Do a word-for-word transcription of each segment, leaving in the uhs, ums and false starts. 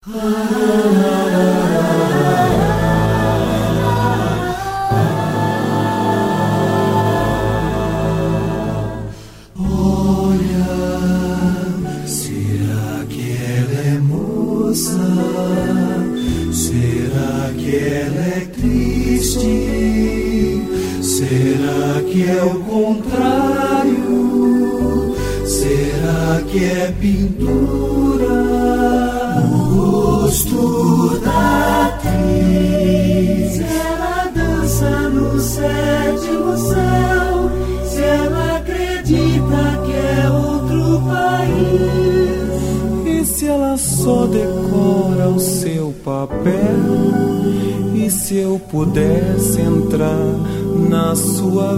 Será que ela é triste? Será que é o contrário? Será que é pintura? O rosto da atriz. Ela dança no sétimo céu. Se ela acredita que é outro país. E se ela só decora o seu papel? E se eu pudesse entrar na sua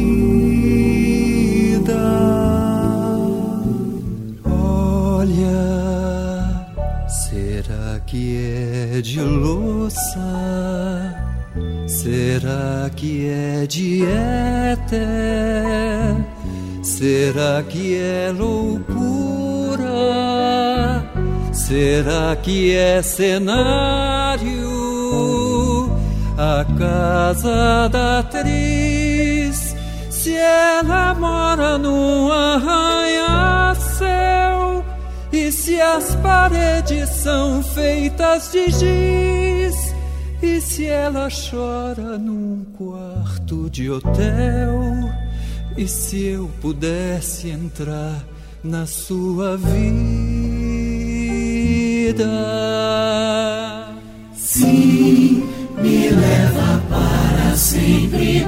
vida? Olha, será que é de louça? Será que é de éter? Será que é loucura? Será que é cenário? A casa da atriz, se ela mora num arranha-céu, e se as paredes são feitas de giz, e se ela chora num quarto de hotel, e se eu pudesse entrar na sua vida? Sim, me leva para sempre,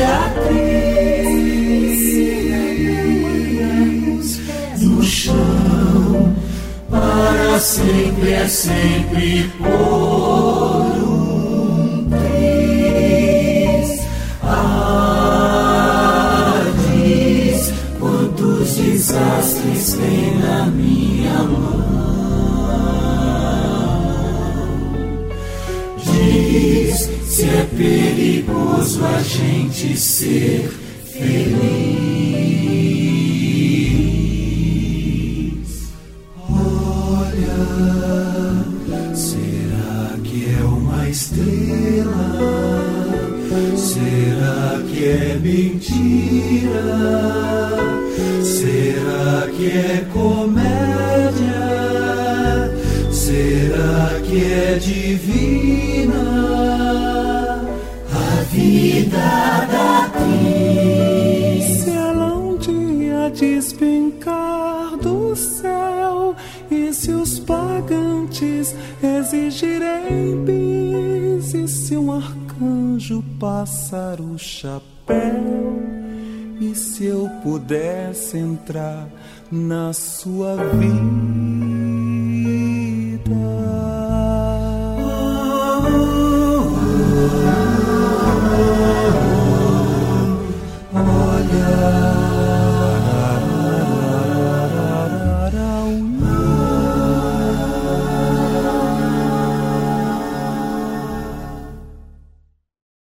Beatriz. No chão, para sempre é sempre por um triz. Ah, diz quantos desastres tem na minha mão. Diz se é perigoso a gente ser feliz. Olha, será que é uma estrela? Será que é mentira? Será que é comédia? Será que é divina? A vida da atriz. Se ela um dia despencar do céu, e se os pagantes exigirem bis, e se um arcanjo passar o chapéu, e se eu pudesse entrar na sua vida?